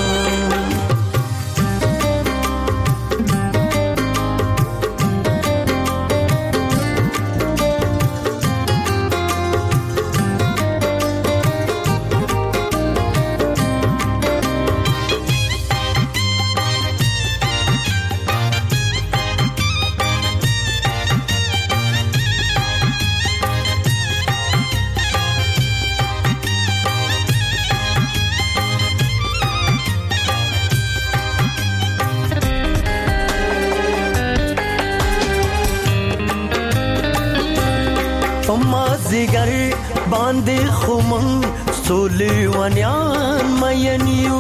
زیگر باندې خمن سولې ونیان مینیو،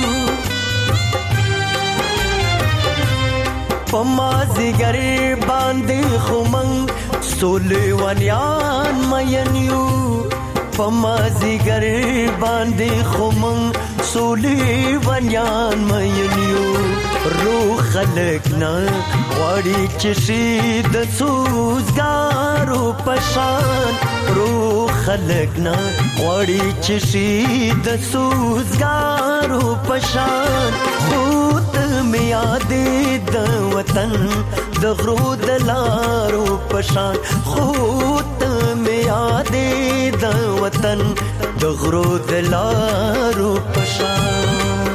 پما زیگر باندې خمن سولې ونیان مینیو، پما زیگر باندې خمن سولې ونیان مینیو، روح خلقنا غواړي چې شي د سوزګارو پشان، روح خلقنا غواړي چې شي د سوزګارو پشان، خود می یادې د وطن د غرو د لارو پشان، خود می یادې د وطن د غرو د لارو پشان.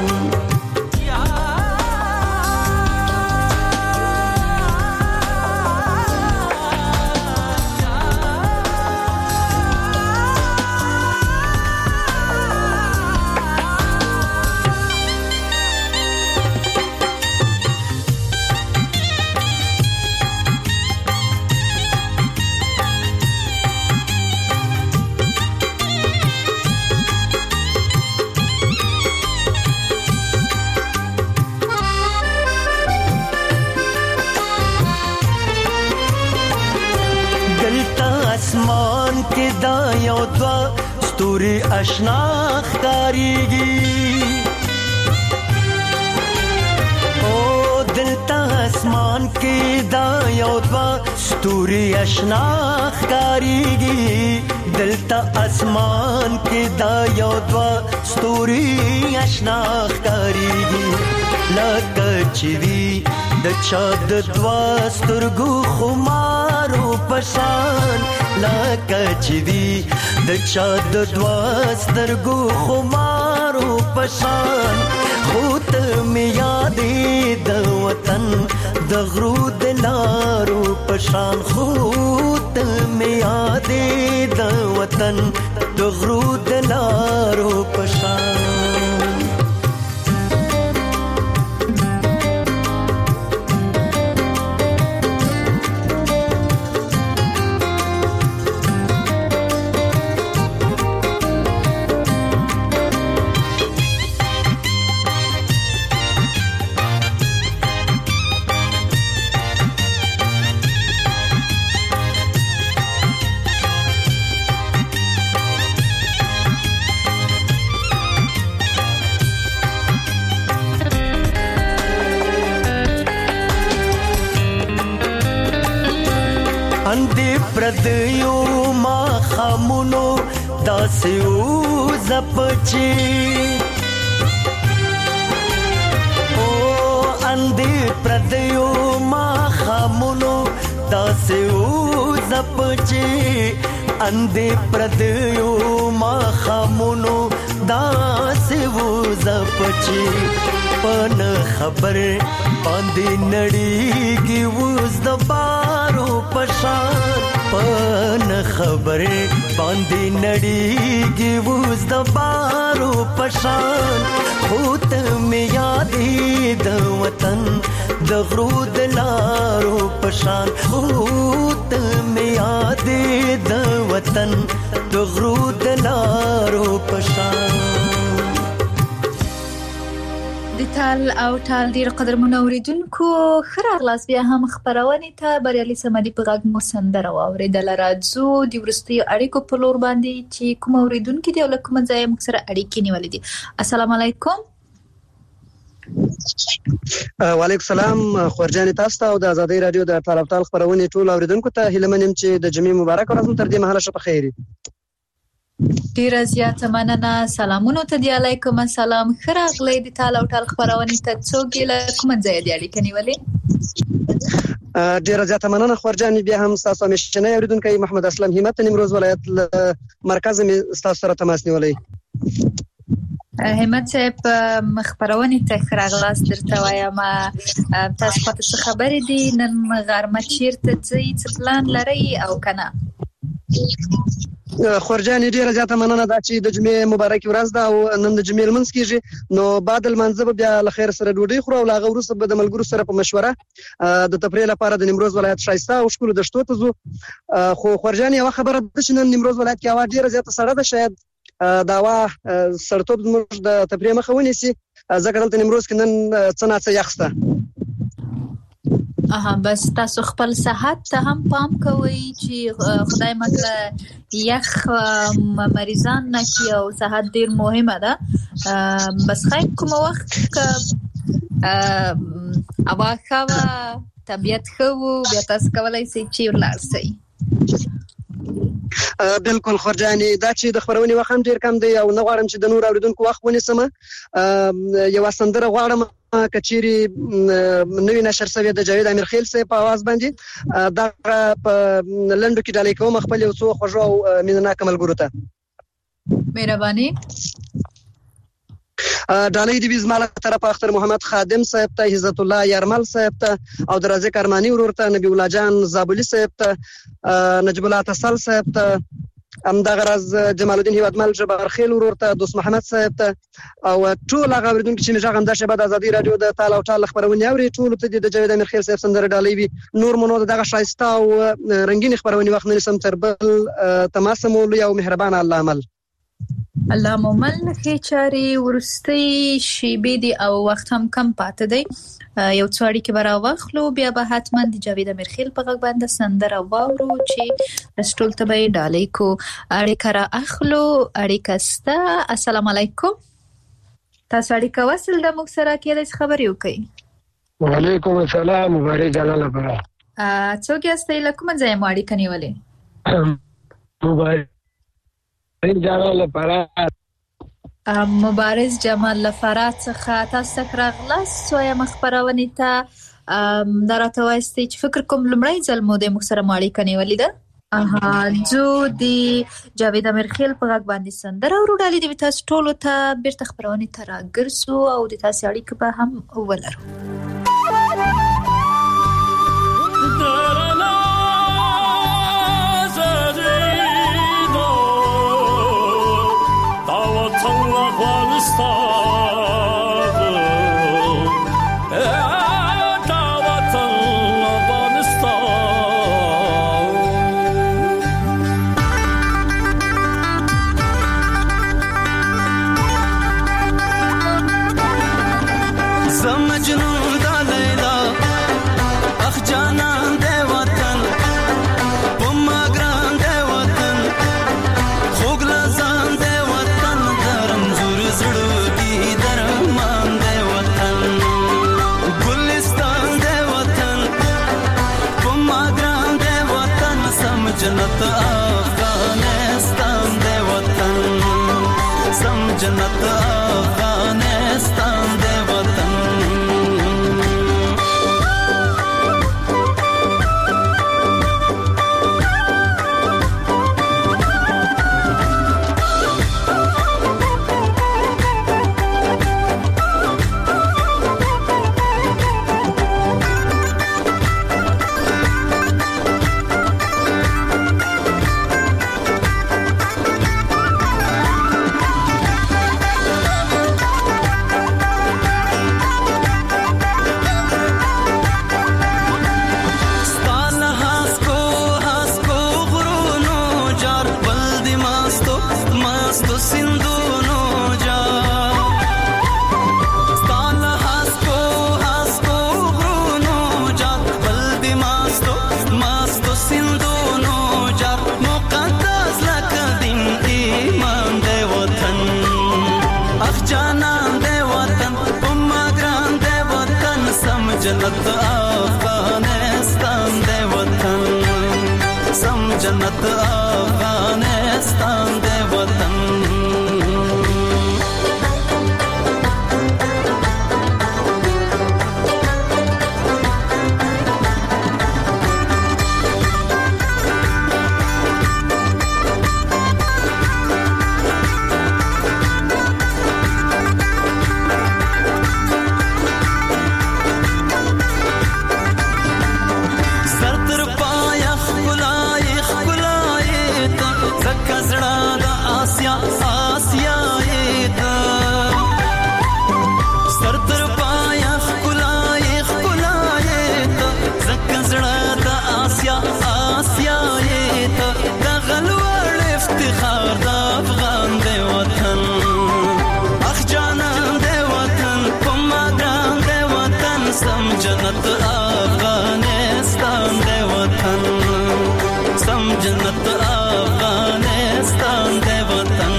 اسمان کې دا یو دوا ستوري آشنا ښکاریږي، او دلته اسمان کې دا یو دوا ستوري آشنا ښکاریږي، دلته اسمان کې دا یو دوا ستوري آشنا ښکاریږي، لکه چې وي د چا د دوا سترګو خمارو پشان، لکه چې وي د چا د دوا سترګو خمارو پشان، خود می یادې د وطن د غرو د لارو پشان، خود می یادې د وطن د غرو د لارو پشان. اندې پردیو ما خامونو داسې او زپچی، او اندې پردیو ما خامونو داسې او زپچی، اندې پردیو ما خامونو داسې و زپچی پن خبر باندې نړیږي وز د بارو پشان پن خبر باندې نړیږي وز د بارو پشان خود مې یادې د وطن د غرو د لارو پشان خود مې یادې د وطن د غرو د لارو پشان. د تال او ټال ډیر قدرمنو اوریدونکو ښه راغلاست بیا هم خبرونه ته بریالي سمدي په غږ مو سندره واوریدل. راځو د وروستیو اړیکو په لور باندې چې کوم اوریدونکو دی او کوم ځای موږ سره اړیکې نیولې دي. السلام علیکم. وعلیکم السلام. خورجان تاسو ته او د آزادۍ رادیو د ټال او ټال خبرونه ټول اوریدونکو ته هیله منم چې د جمعې مبارک ورځ تر دې مهاله شپه خیر. ډیره زیاته مننه. سلامونه ته دی. علیکم السلام. خراغلی د ټال او ټال خبرونه ته څوک له کوم ځای دی اړیکې نیولې؟ ډیره زیاته مننه خورجان. بیا هم تاسو مشنه اوریدونکو محمد اسلم همت نیمروز ولایت مرکز می تاسو سره تماس نیولې. همت صاحب خبرونه ته خراغلاست درته وایم. تاسو پته څه خبرې دي نن غرمه چیرته ځئ څه پلان لرئ او کنه؟ خورجان ډیره زیاته مننه دا چې د جمعې مبارک ورځ ده او نن د جمعې لمونځ کیږي نو بعد المنځ بیا له خیر سره ډوډۍ خورو او لاغه وروسته به د ملګرو سره په مشوره د تفریح لپاره د نیمروز ولایت شایسته او ښکلو دښتو ته ځو. خو خورجان یو خبره ده چې نن نیمروز ولایت کې هوا ډیره زیاته سړه ده. شاید دا هوا سړتوب زموږ د تفریح مخه ونیسي ځکه دلته نیمروز کې نن څه ناڅه یخ شته. بس تاسو خپل صحت ته هم پام کوئ چې خدای مکړه یخ مریضان نه کی او صحت ډیر مهمه ده. بس خیر کوم وخت هوا ښه طبیعت ښه بیا تاسو کولای شئ چې ولاړ شئ. بالکل خورجاني دا چې د خبرونې وخت هم ډیر کم دی او نه غواړم چې د نور اوریدونکو وخت ونیسم. یو سندره غواړم کچيري نوې نشر شوی د جاوید امیرخیل صاحب په आवाज باندې دا په لندو کې ډالۍ کوم خپل یو څو خوږو او مینناک ملګرو ته. مهرباني. ډالۍ دی زماله طرف اختر محمد خادم صاحب ته، عزت الله یارمل صاحب ته او درازق ارمانی ورور ته، نبی الله جان زابلی صاحب ته، نجیب الله اتصال صاحب ته، همدغه راز جمال الدین هیوادمل جبار خیل ورور ته، دوست محمد صاحب ته او ټول هغه اوریدونکو چې مجه غم د شبه د ازادي رادیو د تال او ټال خبرونه اوري ټول ته د جاوید امیرخیل صاحب سندره ډالۍ وي. نور مونږ دغه شایسته او رنگین خبرونه وخت نه سم تر بل تماس مو یو مهربان الله عمل. الله مومل خېچاري ورستي شیبې دی او وخت هم کم پاتې دی. یو څوړی کې برا واخلو بیا به حتما د جاوید امیرخیل په غږ باندې سندره واورو چې رسټول ته به ډالۍ کو. اړیکه را اخلو. اړیکه ستا. السلام علیکم. تاسو اړیکه وصل د موږ سره کېدای خبرې وکړئ. وعلیکم السلام. مبارک جلاله برا. څوک یاستئ له کوم ځای مو اړیکه نیولې؟ مبارک جلاله برا. مبارز جمال لفرات څخه تاسو راغلاست سویا مخبرونه ته دراته وایستي چې فکر کوم لمړی ځل مو د مخسره ماړی کني ولیدا. جو دی جاوید امیرخیل په غږ باندې سندره ورډالې دی تاسو ټول ته بیرته خبرونه ته راګرځو او د تاسو اړیکه به هم ولرو. سندونو جار مقدس لکه دین ایمان دی وطن اخ جانان دی وطن اما ګران دی وطن سم جنت افغانستان دی وطن سم جنت افغانستان دی وطن جنت افغانستان دی وطن سم جنت افغانستان دی وطن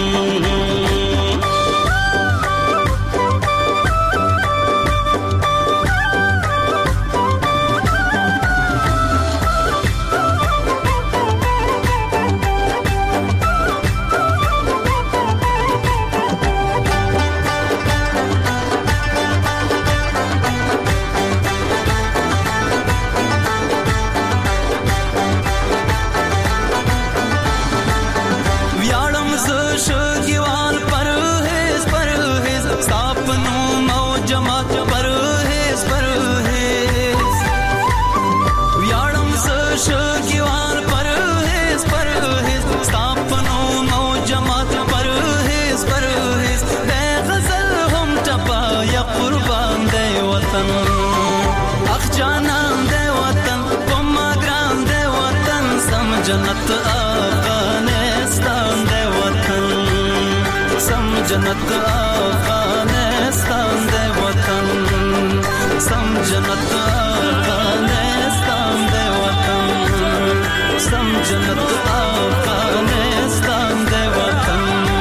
جنت افغانستان دی وطن سم جنت افغانستان دی وطن سم جنت افغانستان دی وطن سم جنت افغانستان دی وطن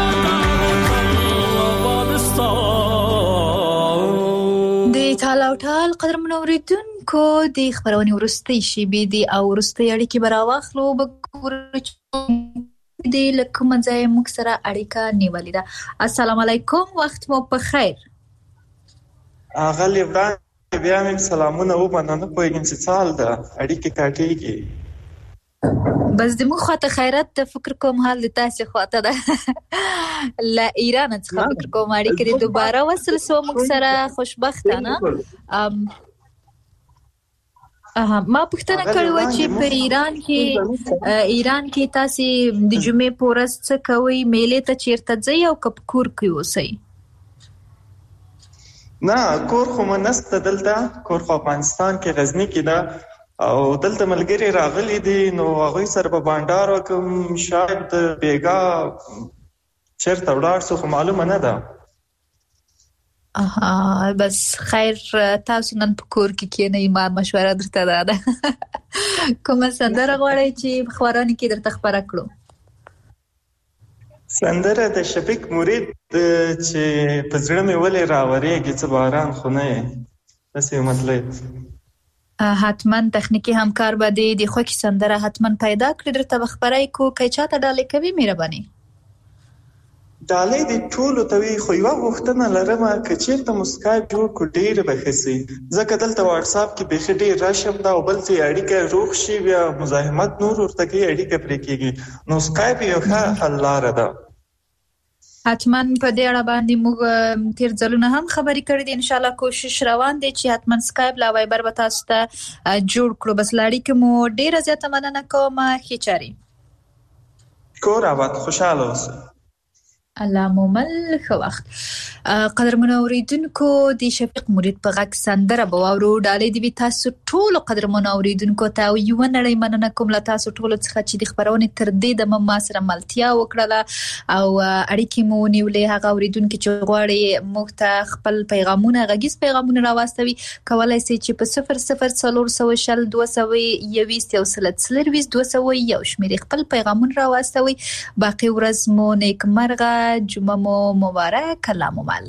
د ټال او ټال قدر منوریدون کو د خبرونې ورستي شیبې دي او ورستي اړیکې براواخلو بګور د لکه منځای موږ سره اړیکه نیولې ده. السلام علیکم وخت مو په خیر. اغلی ابراهیم بیا مې سلامونه ومننه پوهیږم چې څال ده اړیکې کاټېږي بس د مو خواته خیرت د فکر کوم حال د تاسو خواته ده لا ایران څخه فکر کوم اړیکې دوباره وصل سو موږ سره خوشبختانه ما پوښتنه کړې و چې په ایران کې تاسو د جمعې پورس څه کوي میلې ته چیرته ځئ او کپ کور کې اوسئ؟ نه کور خو منسته دلته کور خو افغانستان کې غزنی کې ده او دلته ملګری راغلي دي نو هغوی سره په بانډار وکم شاید بیګا چیرته ولاړ سو خو معلومه نه ده. بس خیر تاسو نن په کور کې کېنئ ما مشوره درته ده کومه سندره غواړئ چې خبرونه کې درته خبره کړو؟ سندره د شفیق مرید چې په زړه مې ولې راورېږي څه باران خو نه یې داسې مطلب حتما تخنیکی همکار به د خوښي سندره حتما پیدا کړی درته خبرای کو که چاته ډالې کوي مهرباني ډالې د ټولو توی خو یو غوښتنه لرم چې چیرته مسکایپ جوړ کو ډیر بخسي ځکه دلته واتس اپ کې به ډیر راشم دا بل څه اړیکه روغ شي بیا مزاحمت نور ورته کې اړیکه پرې کېږي نو سکایپ یو ښه حل لاره ده. حتما په دې اړه باندې موږ تیر ځلونه هم خبرې کړې دي ان شاء الله کوشش روان دي چې حتما سکایپ لا وایبر به تاسو ته جوړ کړو بس لاړی کوم ډیره زیاته مننه کوم خېچاري کور آباد خوشاله اوسئ. الله مومل ښه وخت. قدرمن اوریدونکو د شفیق مرید په غږ سندره به واورو. ډالۍ دی تاسو ټول قدرمن اوریدونکو ته یو نړۍ مننه کوم له تاسو ټول څخه چې د خبرونې تر دې د ما سره ملتیا وکړه او اړیکې مو نیولې. هغه اوریدونکو چې غواړي موږ ته خپل پیغامونه غږیز پیغامونه راوستوي کولای شي چې په 00402021 شمېر خپل پیغامونه راوستوي. باقي ورځ مو نیکمرغه، جمعه مو مبارک، الله مو مل.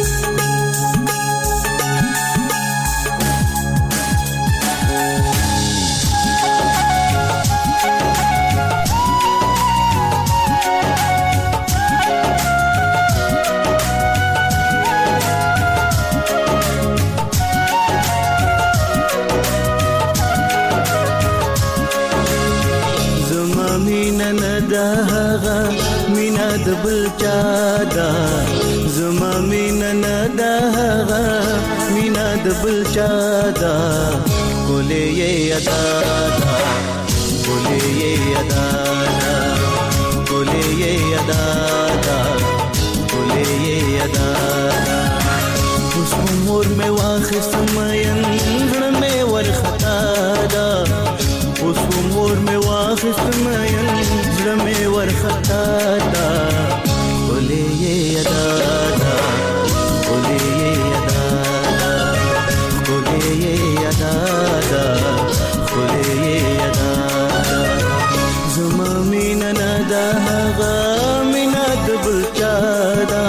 مینا د بل چا دا زما مینا نه دا مینا د بل چا دا ګولې یې ادا دا ګولې یې ادا دا ګولې یې ادا دا ګولې یې ادا اوس مور مې واخست مېن زړه مې ورختا دا اوس مور مې واخست مېن زړه مې ورختا دا ګولې یې ادا دا ګولې یې ادا دا ګولې یې ادا دا ګولې یې ادا زما مینا نه دا هغه مینا د بل چا دا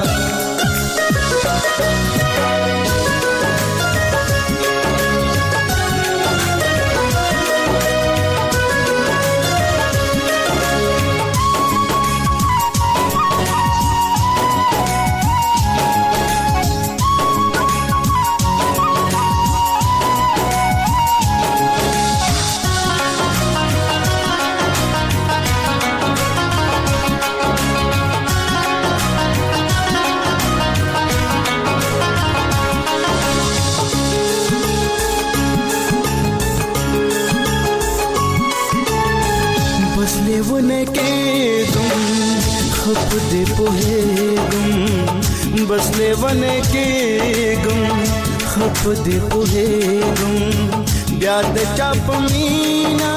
बस लेवने के गुम खप दे पुहे गुम याद चाप मीना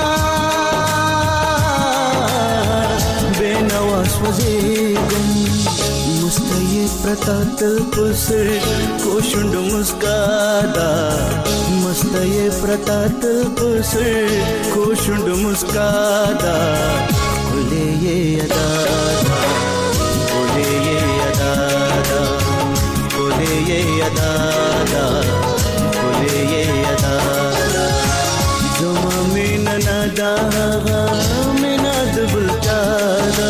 बेनवास वजे गुम मुस्तये प्रतात पुसर कोशुंड मुस्कादा मुस्तये प्रतात पुसर कोशुंड मुस्कादा बोले ये अदा बोले ये अदा बोले ये अदा बोले ये अदा जुमा में नदा में नद बुलचादा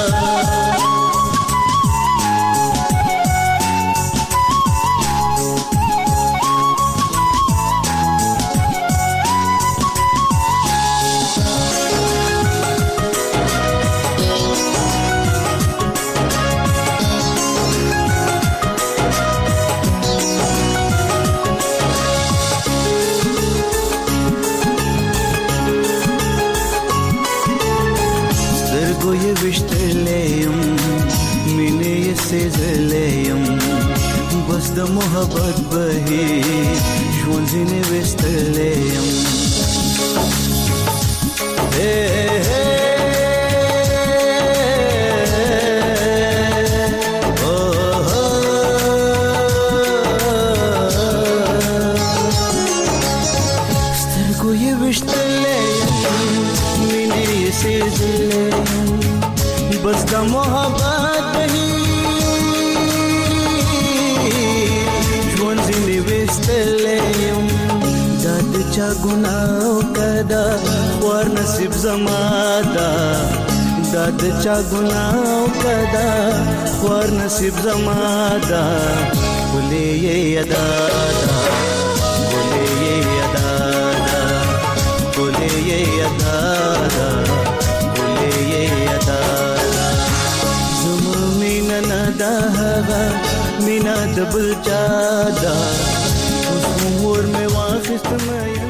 बस द मोहब्बत बही ژوندینه وستلیم سترګو یې وشتلیم مینه یې سېزلیم بس د محبت بهی چا گناو کدا ور نصیب زمادا داد چا گناو کدا ور نصیب زمادا بولے یہ ادا بولے یہ ادا بولے یہ ادا بولے یہ ادا زما مینا ندا مینا دبل چادا مور میں واخست میں